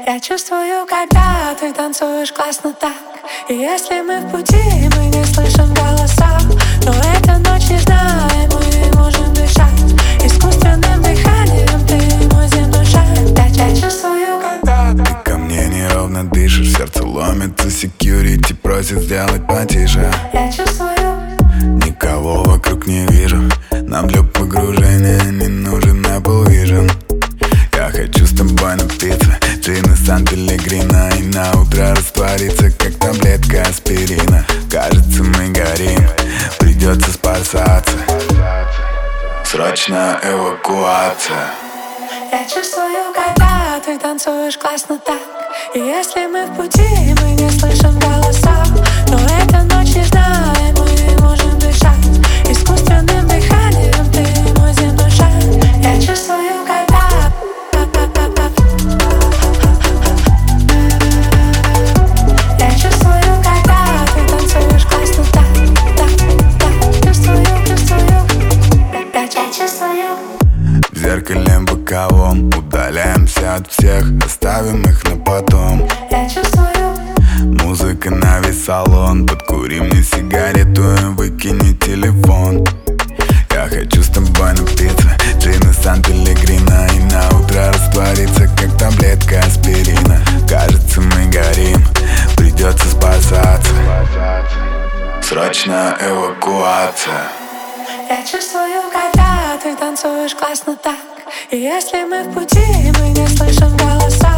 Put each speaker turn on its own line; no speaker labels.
Я чувствую, когда ты танцуешь классно так. И если мы в пути, мы не слышим голоса. Но эта ночь нежна, и мы можем дышать искусственным дыханием, ты мой земной шар. Я чувствую, когда
ты ко мне неровно дышишь, сердце ломится, секьюрити просит сделать потише.
Я чувствую,
никого вокруг не вижу, нам для погружения не нужен Apple Vision. Я хочу с тобой напиться джина Сан-Пеллегрино и на утро раствориться, как таблетка аспирина. Кажется, мы горим, придется спасаться, срочная эвакуация.
я чувствую, когда ты танцуешь классно так. И если мы в пути, мы не слышим голоса. Но эта ночь нежна, и мы можем дышать искусственным дыханием, ты мой земной шар. Я чувствую, когда я чувствую, когда ты танцуешь классно так. Чувствую, я чувствую.
В зеркале боковом удаляемся от всех, оставим их на потом.
Я чувствую,
музыка на весь салон, подкури мне сигарету и выкини телефон. Я хочу с тобой напиться джина Сан-Пеллегрино и на утро раствориться, как таблетка аспирина. Кажется, мы горим, придется спасаться, срочная эвакуация.
я чувствую, когда ты танцуешь классно так. И если мы в пути, мы не слышим голоса.